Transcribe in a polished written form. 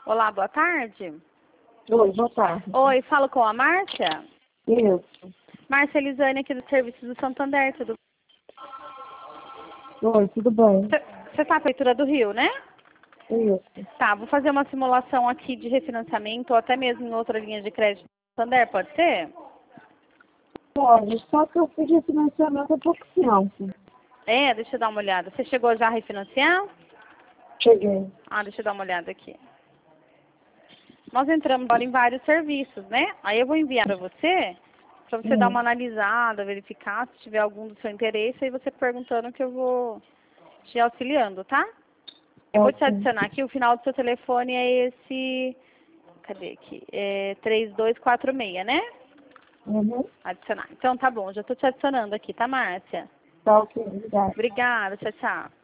Olá, boa tarde. Oi, boa tarde. Oi, falo com a Márcia. Isso. Márcia Elisane aqui do Serviço do Santander, tudo Oi, tudo bem? Você tá na Prefeitura do Rio, né? Isso. Tá, vou fazer uma simulação aqui de refinanciamento ou até mesmo em outra linha de crédito do Santander, pode ser? Pode, só que eu pedi financiamento há pouco tempo. É, deixa eu dar uma olhada. Você chegou já a refinanciar? Cheguei. Ah, deixa eu dar uma olhada aqui. Nós entramos agora em vários serviços, né? Aí eu vou enviar para você dar uma analisada, verificar se tiver algum do seu interesse, aí você perguntando que eu vou te auxiliando, tá? Eu vou te Ok. adicionar aqui, o final do seu telefone é esse, cadê aqui? É 3246, né? Uhum. Adicionar. Então tá bom, já tô te adicionando aqui, tá, Márcia? Tá ok, obrigada. Obrigada, tchau, tchau.